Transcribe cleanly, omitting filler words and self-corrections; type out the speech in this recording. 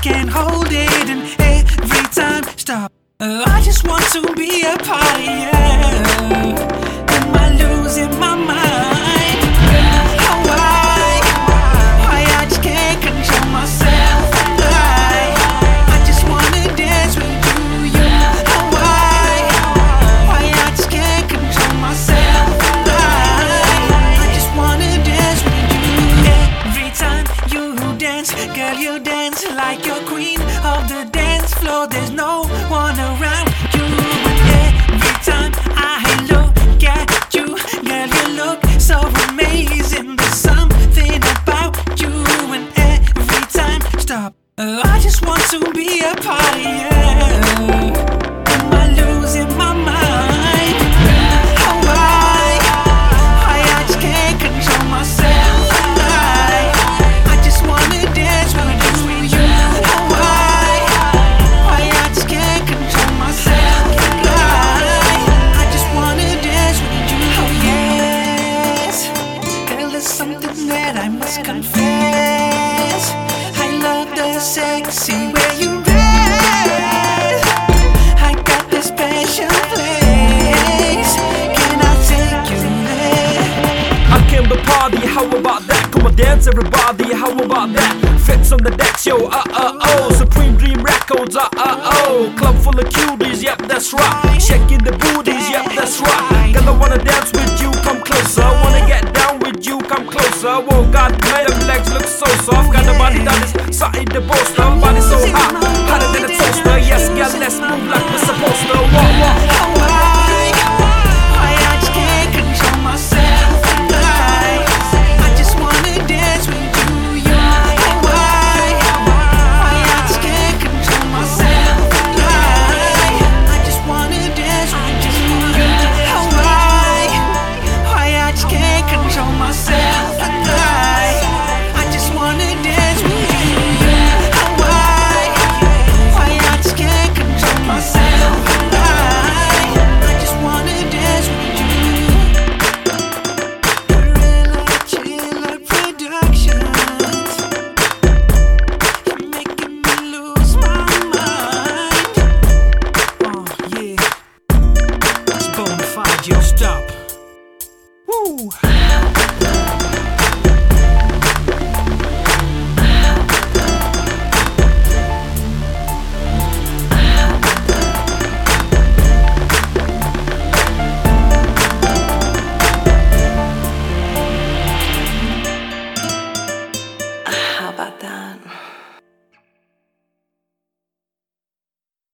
can't hold it, and every time stop. I just want to be a part of you. Am I losing my mind? Oh, why I just can't control myself. I just wanna dance with you. Oh, why I just can't control myself. I just wanna dance with you. Every time you dance, girl, you dance like you're queen of the dance floor. There's no one around you. And every time I look at you, girl, you look so amazing. There's something about you. And every time, stop. I just want to be a part of you. Am I losing my mind? Oh, why I just can't control myself. I just wanna dance with you. Oh, why I just can't control myself. I just wanna dance with you. Oh yes, girl, there's something that I must confess. I love the sexy way you dance. I got this special place. Can I take you there? I came to party, how about that? Come on dance everybody, how about that? Fits on the decks, yo, Supreme Dream Records, Club full of cuties, yep, that's right. Shaking the booties, yep, that's right. Girl, I wanna dance with you, come closer. Wanna get down with you, come closer. Whoa, God, my legs look so soft. Got the body that is something the boss now.